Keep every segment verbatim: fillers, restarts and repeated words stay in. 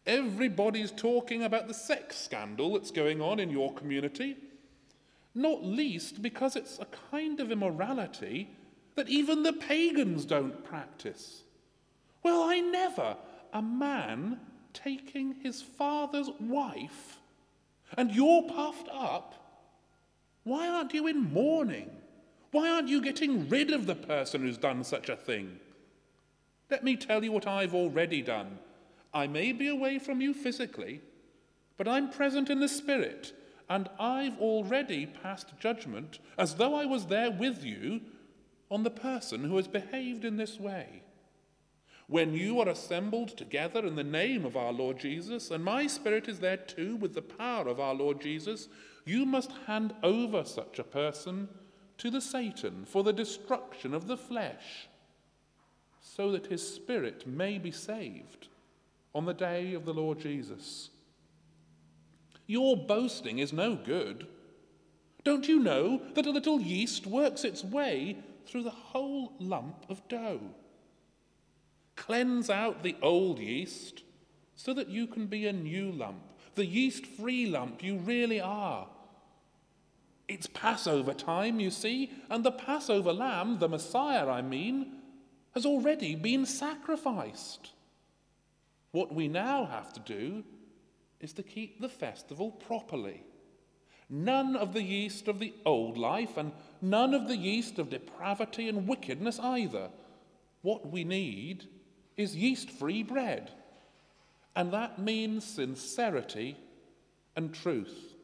Everybody's talking about the sex scandal that's going on in your community, not least because it's a kind of immorality that even the pagans don't practice. Well, I never. A man taking his father's wife, and you're puffed up. Why aren't you in mourning? Why aren't you getting rid of the person who's done such a thing? Let me tell you what I've already done. I may be away from you physically, but I'm present in the spirit, and I've already passed judgment, as though I was there with you, on the person who has behaved in this way. When you are assembled together in the name of our Lord Jesus, and my spirit is there too with the power of our Lord Jesus, you must hand over such a person to the Satan for the destruction of the flesh, so that his spirit may be saved on the day of the Lord Jesus. Your boasting is no good. Don't you know that a little yeast works its way through the whole lump of dough? Cleanse out the old yeast so that you can be a new lump, the yeast-free lump you really are. It's Passover time, you see, and the Passover lamb, the Messiah, I mean, has already been sacrificed. What we now have to do is to keep the festival properly. None of the yeast of the old life, and none of the yeast of depravity and wickedness either. What we need is yeast-free bread, and that means sincerity and truth.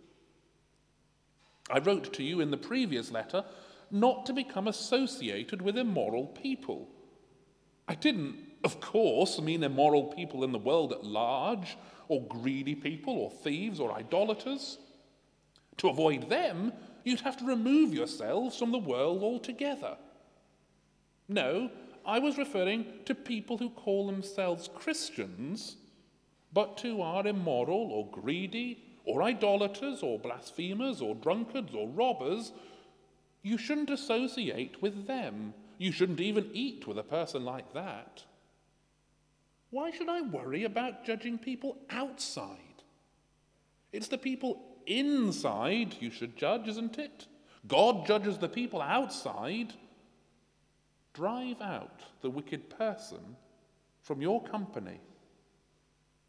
I wrote to you in the previous letter not to become associated with immoral people. I didn't, of course, mean immoral people in the world at large, or greedy people, or thieves, or idolaters. To avoid them, you'd have to remove yourselves from the world altogether. No, I was referring to people who call themselves Christians, but who are immoral or greedy or idolaters or blasphemers or drunkards or robbers. You shouldn't associate with them. You shouldn't even eat with a person like that. Why should I worry about judging people outside? It's the people inside you should judge, isn't it? God judges the people outside. Drive out the wicked person from your company.